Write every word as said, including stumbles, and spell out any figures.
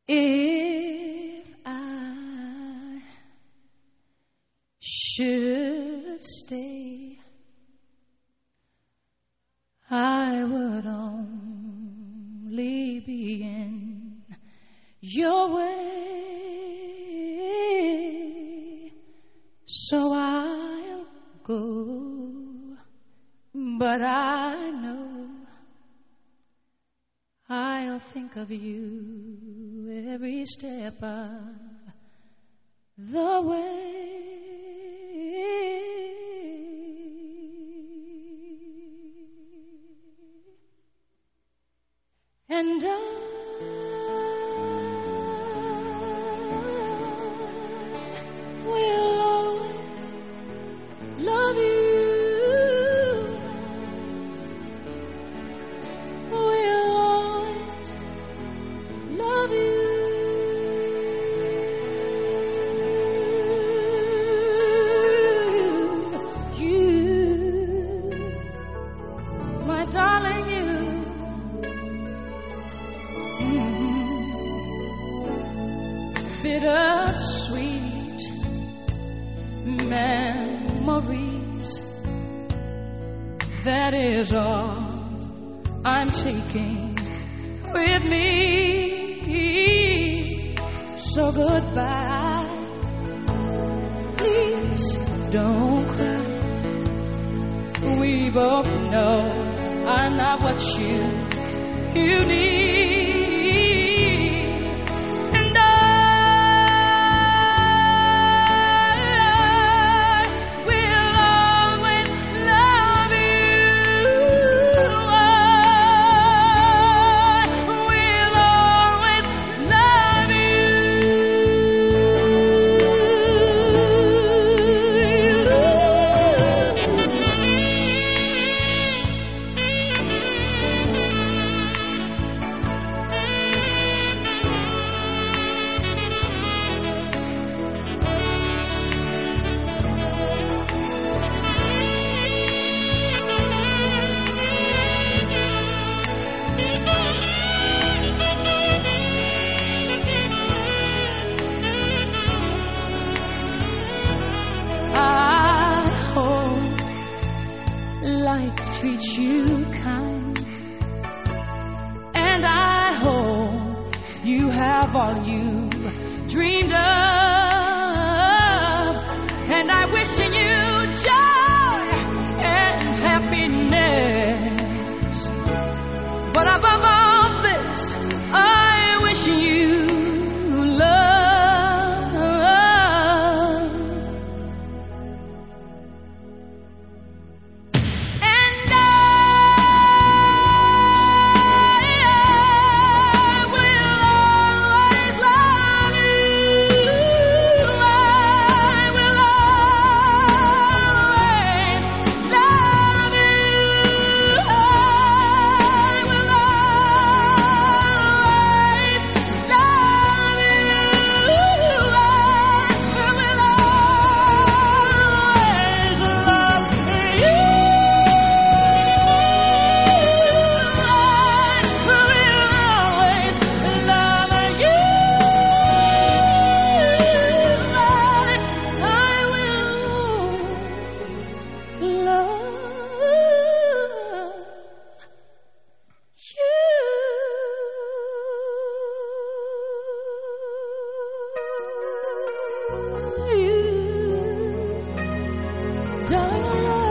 If I should stay, I would only be in your way, so I'll go, but I know I'll think of you every step of the way. And I will always love you. Will always love you. You, my darling, you. Bittersweet memories, that is all I'm taking with me. So goodbye, please don't cry. We both know I'm not what you, you need. Life treats you kind, and I hope you have all you dreamed of, and I wish you joy and happiness, but above all this, I wish you love. Darling, I love